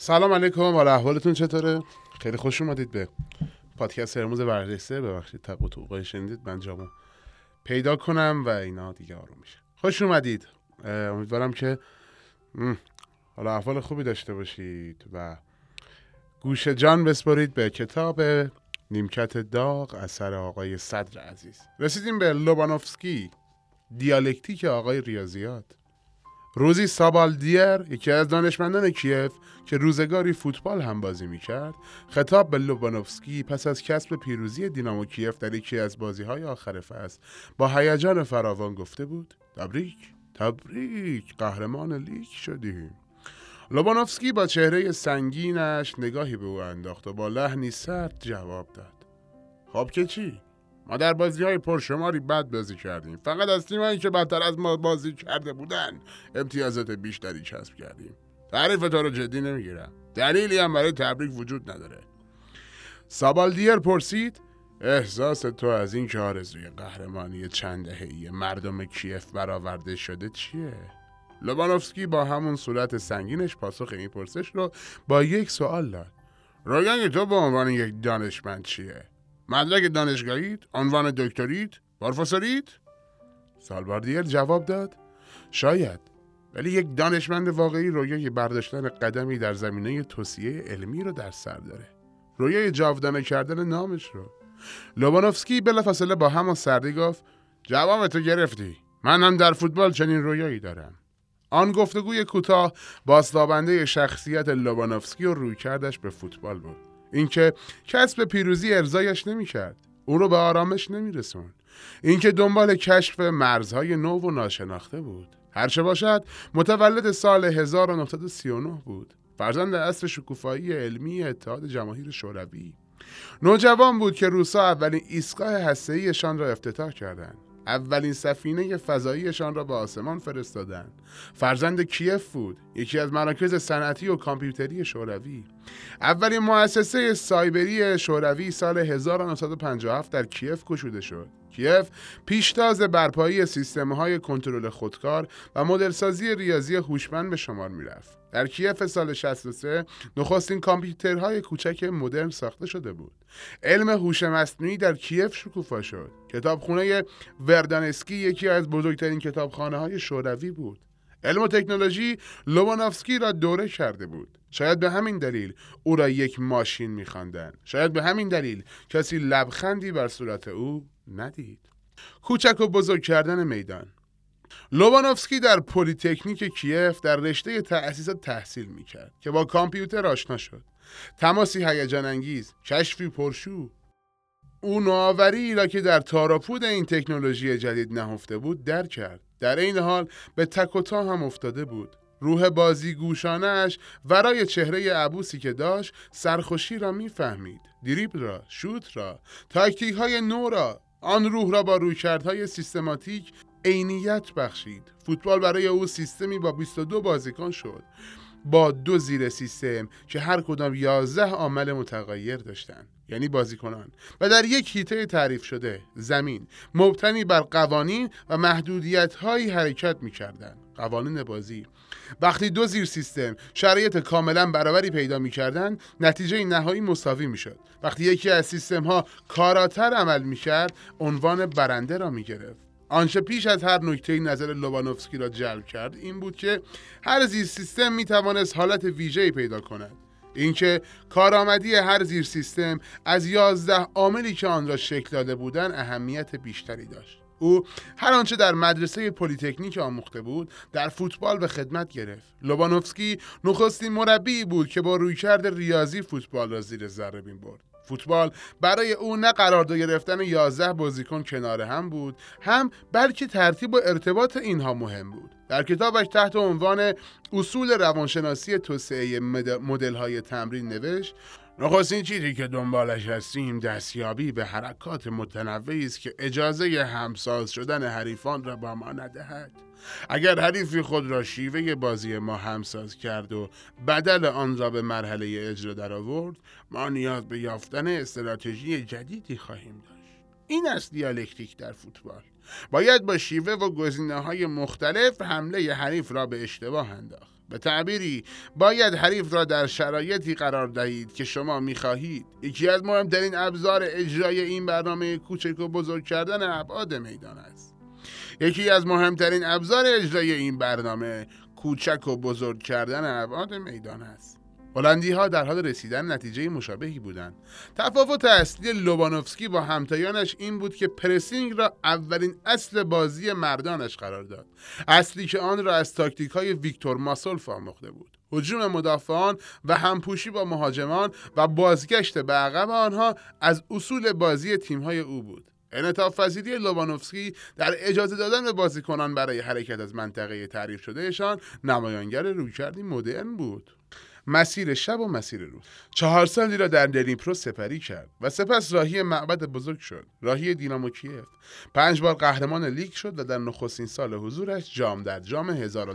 سلام علیکم، حال احوالتون چطوره؟ خیلی خوش اومدید به پادکست هرمز ورزشی. ببخشید تق و توقای شنیدید، من جامو پیدا کنم و اینا دیگه آروم میشه. خوش اومدید. امیدوارم که حالا احوال خوبی داشته باشید و گوش جان بسپارید به کتاب نیمکت داغ اثر آقای صدر عزیز. رسیدیم به لوبانوفسکی، دیالکتیک آقای ریاضیات. روزی سابالدیر، یکی از دانشمندان کیف که روزگاری فوتبال هم بازی میکرد، خطاب به لوبانوفسکی پس از کسب پیروزی دینامو کیف در یکی از بازی‌های آخر فصل با هیجان فراوان گفته بود: تبریک، قهرمان لیگ شدیم. لوبانوفسکی با چهره سنگینش نگاهی به او انداخت و با لحنی سرد جواب داد: خب که چی؟ ما در بازی‌های پرشماری بد بازی کردیم، فقط از تیمایی که بدتر از ما بازی کرده بودن امتیازات بیشتری کسب کردیم. تعریف تو رو جدی نمیگیرم، دلیلی هم برای تبریک وجود نداره. سابالدیر پرسید: احساس تو از این که آرزوی قهرمانی چند دهه‌ای مردم کیف برآورده شده چیه؟ لوبانوفسکی با همون صورت سنگینش پاسخ این پرسش رو با یک سوال داد: رویای تو به عنوان یک دانشمند چیه؟ مدرک دانشگاهیت؟ عنوان دکتریت؟ پروفسوریت؟ سالواردیر جواب داد: شاید، ولی یک دانشمند واقعی رویای برداشتن قدمی در زمینه توصیه علمی رو در سر داره، رویای جاودانه کردن نامش رو. لوبانوفسکی بلافاصله با همان سردی گفت: جواب تو گرفتی، من هم در فوتبال چنین رویایی دارم. آن گفتگوی کوتاه بازتابنده شخصیت لوبانوفسکی و رویکردش به فوتبال بود. اینکه کسب پیروزی ارضایش نمی‌کرد، او رو به آرامش نمی‌رسوند. اینکه دنبال کشف مرزهای نو و ناشناخته بود. هرچه باشد متولد سال 1939 بود، فرزند عصر شکوفایی علمی اتحاد جماهیر شوروی. نوجوان بود که روسا اولین ایستگاه هسته‌ایشان را افتتاح کردند. اولین سفینه فضاییشان را به آسمان فرستادند. فرزند کیف بود، یکی از مراکز صنعتی و کامپیوتری شوروی. اولین مؤسسه سایبری شوروی سال 1957 در کیف گشوده شد. کیف پیشتاز برپایی سیستم‌های کنترل خودکار و مدلسازی ریاضی هوشمند به شمار می‌رفت. در کیف سال 63 نخستین کامپیوترهای کوچک مدرن ساخته شده بود. علم هوش مصنوعی در کیف شکوفا شد. کتابخانه وردانسکی یکی از بزرگترین کتابخانه‌های شوروی بود. علم و تکنولوژی لوبانوفسکی را دوره کرده بود. شاید به همین دلیل او را یک ماشین می‌خواندند. شاید به همین دلیل کسی لبخندی بر صورت او ندید. کوچک و بزرگ کردن میدان. لوبانوفسکی در پلی‌تکنیک کیف در رشته تأسیسات تحصیل می‌کرد که با کامپیوتر آشنا شد. تماسی هیجان انگیز، کشفی پرشور. او نوآوری را که در تاراپود این تکنولوژی جدید نهفته بود درک کرد. در این حال به تک و تا هم افتاده بود. روح بازیگوشانه‌اش ورای چهره عبوسی که داشت سرخوشی را می‌فهمید. دریبل را، شوت را، تاکتیک‌های نو را. آن روح را با رویکردهای سیستماتیک عینیت بخشید. فوتبال برای او سیستمی با 22 بازیکن شد، با 2 زیر سیستم که هر کدام 11 عامل متغیر داشتند، یعنی بازیکنان، و در یک هیته تعریف شده زمین مبتنی بر قوانین و محدودیت‌هایی حرکت می‌کردند. قوانین بازی وقتی 2 زیر سیستم شرایط کاملا برابری پیدا می‌کردند، نتیجه نهایی مساوی می‌شد. وقتی یکی از سیستم‌ها کاراتر عمل می‌کرد، عنوان برنده را می‌گرفت. آنچه پیش از هر نکته نظر لوبانوفسکی را جلب کرد این بود که هر زیر سیستم می‌توانست حالت ویژه‌ای پیدا کند. اینکه کارآمدی هر زیر سیستم از 11 عاملی که آن را شکل داده بودند اهمیت بیشتری داشت. او هر آنچه در مدرسه پلی‌تکنیک آموخته بود در فوتبال به خدمت گرفت. لوبانوفسکی نخستین مربی بود که با رویکرد ریاضی فوتبال را زیر ذره‌بین برد. فوتبال برای او نه قرارداد گرفتن 11 بازیکن کنار هم بود، هم بلکه ترتیب و ارتباط اینها مهم بود. در کتابش تحت عنوان اصول روانشناسی توسعه مدل‌های تمرین نوشت: نخستین چیزی که دنبالش هستیم دستیابی به حرکات متنوعی است که اجازه همساز شدن حریفان را با ما ندهد. اگر حریفی خود را شیوه بازی ما همساز کرد و بدل آن را به مرحله اجرا در آورد، ما نیاز به یافتن استراتژی جدیدی خواهیم داشت. این است دیالکتیک در فوتبال. باید با شیوه و گزینه‌های مختلف حمله حریف را به اشتباه انداخت. به تعبیری باید حریف را در شرایطی قرار دهید که شما می‌خواهید. یکی از مهمترین ابزار اجرای این برنامه کوچک و بزرگ کردن ابعاد میدان است. یکی از مهمترین ابزار اجرای این برنامه کوچک و بزرگ کردن ابعاد میدان است. هلندی‌ها در حال رسیدن نتیجه مشابهی بودند. تفاوت اصلی لوبانوفسکی با همتایانش این بود که پرسینگ را اولین اصل بازی مردانش قرار داد، اصلی که آن را از تاکتیک‌های ویکتور ماسولف آموخته بود. هجوم مدافعان و همپوشی با مهاجمان و بازگشت به عقب آنها از اصول بازی تیم‌های او بود. انعطاف پذیری لوبانوفسکی در اجازه دادن به بازیکنان برای حرکت از منطقه تعریف شدهشان نمایانگر رویکردی مدرن بود. مسیر شب و مسیر روز. 4 سالی را در دنیپرو سپری کرد و سپس راهی معبد بزرگ شد، راهی دینامو کیف. 5 بار قهرمان لیگ شد و در نخستین سال حضورش جام در جام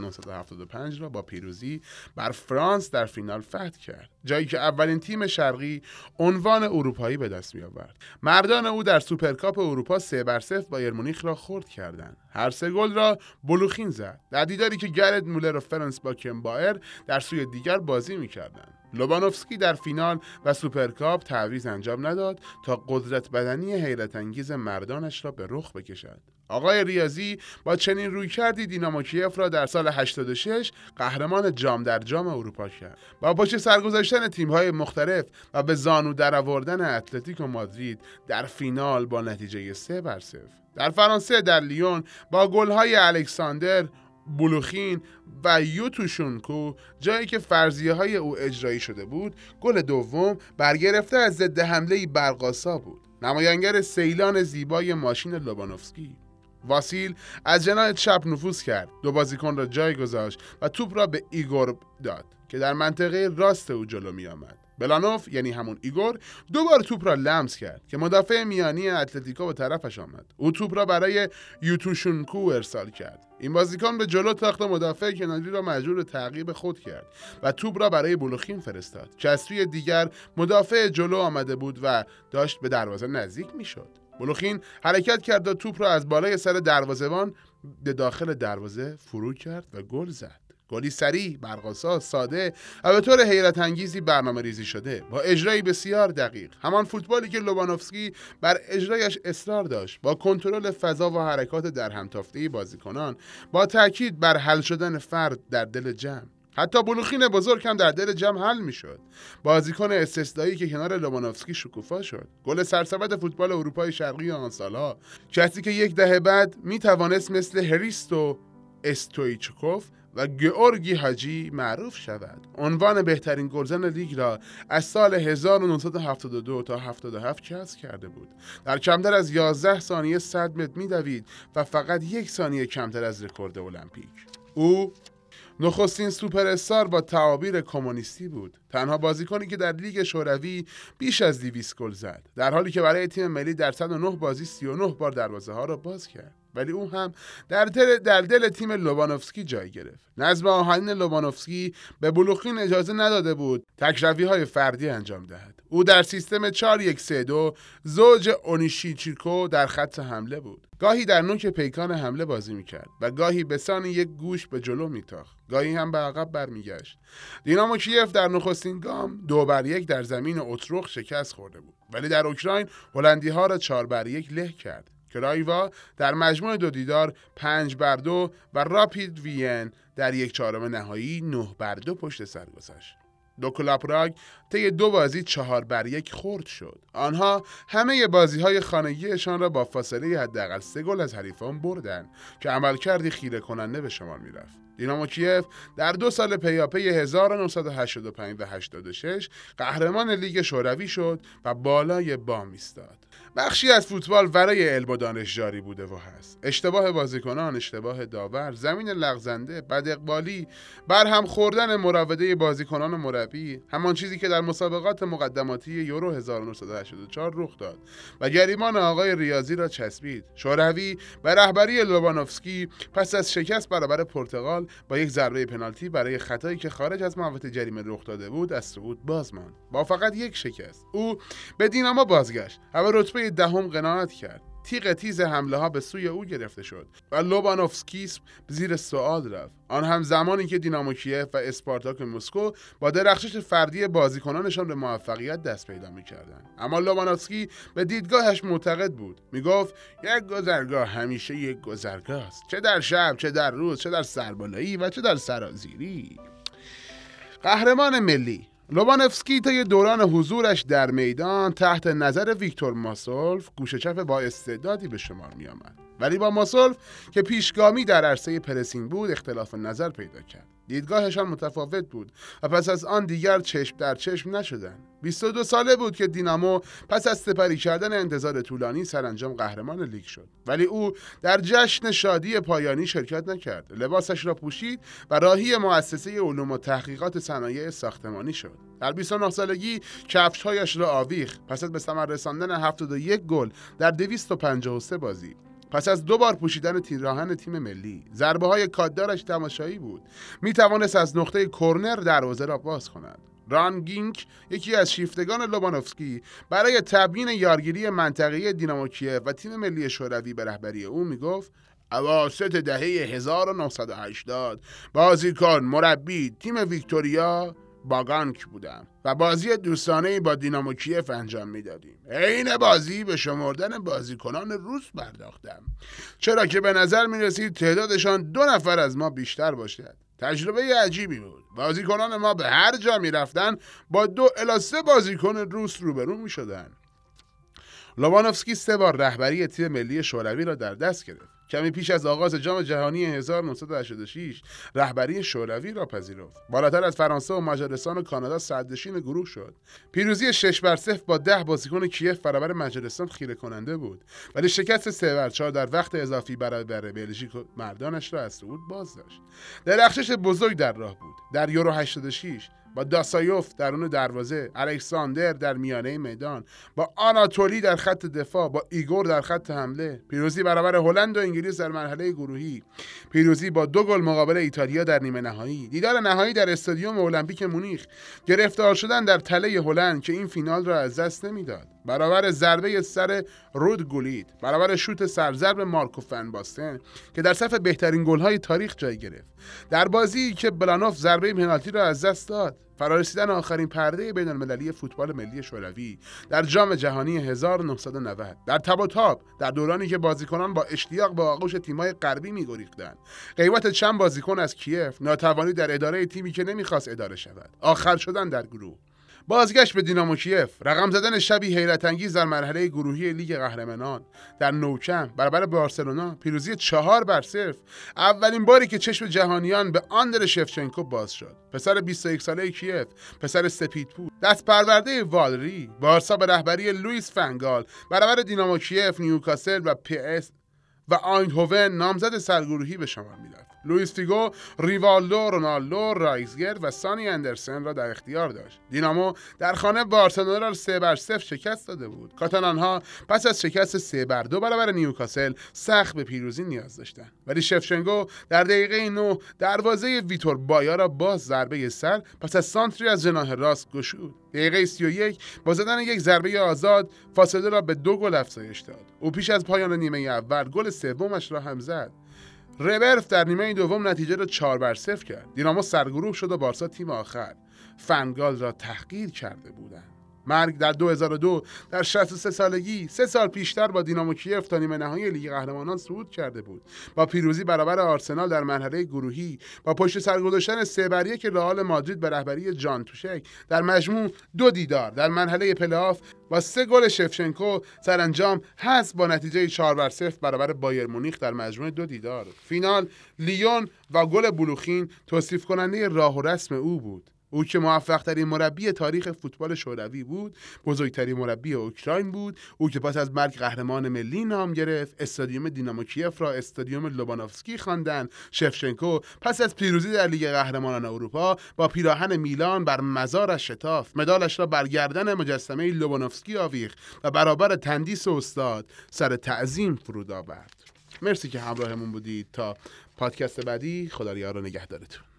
1975 را با پیروزی بر فرانس در فینال فتح کرد، جایی که اولین تیم شرقی عنوان اروپایی به دست می آورد. مردان او در سوپرکاپ اروپا 3-0 بایر مونیخ را خرد کردند. هر 3 گل را بلوخین زد، در دیداری که گرت مولر و فرانس باکنبایر در سوی دیگر بازی می‌کردند. لوبانوفسکی در فینال و سوپرکاپ تعویض انجام نداد تا قدرت بدنی حیرت انگیز مردانش را به رخ بکشد. آقای ریاضی با چنین رویکردی دینامو کیف را در سال 86 قهرمان جام در جام اروپا کرد. با پشت سر گذاشتن تیم‌های مختلف و به زانو درآوردن اتلتیکو مادرید در فینال با نتیجه 3-0. در فرانسه در لیون با گل‌های الکساندر بولوخین و یوتوشونکو، جایی که فرضیه‌های او اجرایی شده بود، گل دوم برگرفته از ضد حمله‌ای برق‌آسا بود، نمایانگر سیلان زیبای ماشین لوبانوفسکی. واسیل از جناح چپ نفوذ کرد، 2 بازیکن را جای گذاشت و توپ را به ایگور داد که در منطقه راست او جلو می آمد. بلانوف یعنی همون ایگور 2 بار توپ را لمس کرد که مدافع میانی اتلتیکو به طرفش آمد. او توپ را برای یوتوشونکو ارسال کرد. این بازیکن به جلو تاخت مدافع کناری را مجبور تعقیب خود کرد و توپ را برای بولوخین فرستاد که از سوی دیگر مدافع جلو آمده بود و داشت به دروازه نزدیک میشد. بولوخین حرکت کرد و توپ را از بالای سر دروازه‌بان به داخل دروازه فرو کرد و گل زد. گلی سریع، برق‌آسا، ساده و به طور حیرت انگیزی برنامه‌ریزی شده، با اجرایی بسیار دقیق. همان فوتبالی که لوبانوفسکی بر اجرایش اصرار داشت، با کنترل فضا و حرکات در همتافته‌ای بازیکنان، با تاکید بر حل شدن فرد در دل جمع. حتی بولوخین بزرگ هم در دل جمع حل میشد. بازیکن استثنایی که کنار لوبانوفسکی شکوفا شد. گل سرسبد فوتبال اروپای شرقی آن سالها، کسی که 10 دهه بعد میتوانست مثل هریستو استویچکوف و گئورگی حاجی معروف شود. عنوان بهترین گلزن لیگ را از سال 1972 تا 77 کسب کرده بود. در کمتر از 11 ثانیه 100 متر می‌دوید و فقط 1 ثانیه کمتر از رکورد المپیک. او نخستین سوپر استار با تعابیر کمونیستی بود، تنها بازیکنی که در لیگ شوروی بیش از 200 گل زد، در حالی که برای تیم ملی در 109 بازی 39 بار دروازه‌ها را باز کرد. ولی او هم در دل تیم لوبانوفسکی جای گرفت. نظم آهنین لوبانوفسکی به بولوخین اجازه نداده بود تکروی‌های فردی انجام دهد. او در سیستم 4-1-3-2 زوج اونیشیچیکو در خط حمله بود. گاهی در نوک پیکان حمله بازی میکرد و گاهی به سان یک گوش به جلو میتاخت، گاهی هم به عقب برمیگشت. دینامو کیف در نخستین گام 2-1 در زمین اتروخ شکست خورده بود، ولی در اوکراین هلندی‌ها را 4-1 له کرد. کرایوا در مجموع 2 دیدار 5-2 و راپید وین در 1/4 نهایی 9-2 پشت سر گذاشت. دوکلا پراگ طی 2 بازی 4-1 خرد شد. آنها همه بازی‌های خانگیشان را با فاصله حداقل 3 گل از حریفان بردند که عملکردی خیره کننده به شمار می‌رفت. دینامو کیف در 2 سال پیاپی 1985 و 86 قهرمان لیگ شوروی شد و بالای بام ایستاد. بخشی از فوتبال ورای علم و دانش جاری بوده و هست. اشتباه بازیکنان، اشتباه داور، زمین لغزنده، بد اقبالی، برهم خوردن مراوده بازیکنان مربی، همان چیزی که در مسابقات مقدماتی یورو 1984 رخ داد و گریبان آقای ریاضی را چسبید. شوروی به رهبری لوبانوفسکی پس از شکست برابر پرتغال با یک ضربه پنالتی برای خطایی که خارج از محوطه جریمه رخ داده بود از صعود باز ماند. با فقط 1 شکست او به دینامو بازگشت و به رتبه 10 قناعت کرد. تیغ تیز حمله ها به سوی او گرفته شد و لوبانوفسکی زیر سوال رفت، آن هم زمانی که دینامو کیف و اسپارتاک مسکو با درخشش فردی بازیکنانشان به موفقیت دست پیدا می‌کردند. اما لوبانوفسکی به دیدگاهش معتقد بود، میگفت یک گذرگاه همیشه یک گذرگاه است، چه در شب، چه در روز، چه در سربالایی و چه در سرازیری. قهرمان ملی لوبانوفسکی طی دوران حضورش در میدان تحت نظر ویکتور ماسولف گوشه چپ با استعدادی به شمار می آمد، ولی با ماسولف که پیشگامی در عرصه پرسینگ بود اختلاف نظر پیدا کرد. دیدگاهشان متفاوت بود و پس از آن دیگر چشم در چشم نشدند. 22 ساله بود که دینامو پس از سپری کردن انتظار طولانی سرانجام قهرمان لیگ شد، ولی او در جشن شادی پایانی شرکت نکرد. لباسش را پوشید و راهی مؤسسه علوم و تحقیقات صنایع ساختمانی شد. در 29 سالگی کفش‌هایش را آویخت پس از به ثمر رساندن 71 گل در 253 بازی. پس از 2 بار پوشیدن پیراهن تیم ملی، ضربه‌های کاددارش تماشایی بود. می‌توانست از نقطه کرنر دروازه را باز کند. ران گینک، یکی از شیفتگان لوبانوفسکی، برای تبیین یارگیری منطقه‌ای دینامو کیف و تیم ملی شوروی به رهبری او میگفت: اواسط دهه 1980 بازیکن، مربی تیم ویکتوریا باگانک بودم و بازی دوستانه‌ای با دینامو کیف انجام میدادیم. عین بازی به شمردن بازیکنان روس پرداختم، چرا که به نظر میرسید تعدادشان 2 نفر از ما بیشتر باشد. تجربه عجیبی بود. بازیکنان ما به هر جا میرفتن با 2 الی 3 بازیکن روس روبرو میشدن. لوبانوفسکی 3 بار رهبری تیم ملی شوروی را در دست گرفت. کمی پیش از آغاز جام جهانی 1986 رهبری شوروی را پذیرفت. بالاتر از فرانسه و مجارستان و کانادا صدرنشین گروه شد. پیروزی 6-0 با 10 بازیکن کیف برابر مجارستان خیره کننده بود، ولی شکست 3-4 در وقت اضافی برابر بلژیک مردانش را از صعود باز داشت. درخشش بزرگ در راه بود. در یورو 86 با داسایوف درون دروازه، الکساندر در میانه میدان، با آناتولی در خط دفاع، با ایگور در خط حمله، پیروزی برابر هلند و انگلیس در مرحله گروهی، پیروزی با 2 گل مقابل ایتالیا در نیمه نهایی، دیدار نهایی در استادیوم المپیک مونیخ، گرفتار شدن در تله هلند که این فینال را از دست نمیداد، برابر ضربه سر رود گولید، برابر شوت سرزرب مارکو فن باستن که در صف بهترین گل‌های تاریخ جای گرفت، در بازی که بلانوف ضربه پنالتی را از دست داد، فرارسیدن آخرین پرده بین‌المللی فوتبال ملی شوروی در جام جهانی 1990، در تب و تاب، در دورانی که بازیکنان با اشتیاق به آغوش تیم‌های غربی می‌گریختند، غیبت چند بازیکن از کیف، ناتوانی در اداره تیمی که نمی‌خواست اداره شود، آخر شدن در گروه، بازگشت به دینامو کیف، رقم زدن شبی حیرت انگیز در مرحله گروهی لیگ قهرمانان در نوکم برابر بارسلونا، پیروزی 4-0، اولین باری که چشم جهانیان به آندر شفچنکو باز شد، پسر 21 ساله کیف، پسر سپیدپوست، دست پرورده والری، بارسا به رهبری لوئیس فنگال برابر دینامو کیف، نیوکاسل و پی اس و آیندهوون نامزد سرگروهی به شمار می‌رفت. لوئیس فیگو، ریوالدو، رونالدو، رایزگر و سانی اندرسن را در اختیار داشت. دینامو در خانه بارسلونا را 3-0 شکست داده بود. کاتالان‌ها پس از شکست 3-2 برابر نیوکاسل سخت به پیروزی نیاز داشتند. ولی شفچنکو در دقیقه 9 دروازه ویتور بایا را باز ضربه سر پس از سانتری از جناح راست گشود. دقیقه 31 با زدن یک ضربه آزاد فاصله را به 2 گل افزایش داد. او پیش از پایان نیمه اول گل سومش را هم زد. ربرف در نیمه دوم نتیجه را 4-0 کرد. دینامو سرگروه شد و بارسا تیم آخر. فنگال را تحقیر کرده بودند. مرگ در 2002 در 63 سالگی 3 سال پیشتر با دینامو کیف تا نیمه نهایی لیگ قهرمانان صعود کرده بود. با پیروزی برابر آرسنال در مرحله گروهی، با پشت سر گذاشتن 3-1 رئال مادرید به رهبری جان توشک، در مجموع 2 دیدار در مرحله پلی‌آف با 3 گل شفچنکو، سرانجام حذف با نتیجه 4-0 برابر بایر مونیخ در مجموع 2 دیدار. فینال لیون و گل بلوخین توصیف کننده راه و رسم او بود. او که موفق ترین مربی تاریخ فوتبال شوروی بود، بزرگترین مربی اوکراین بود، او که پس از مرگ قهرمان ملی نام گرفت، استادیوم دینامو کیف را استادیوم لوبانوفسکی خواندند. شفچنکو پس از پیروزی در لیگ قهرمانان اروپا با پیراهن میلان بر مزارش شتافت، مدالش را بر گردن مجسمه لوبانوفسکی آویخت و برابر تندیس استاد سر تعظیم فرود آورد. مرسی که همراهمون بودید. تا پادکست بعدی، خدا یار و نگهدارتون.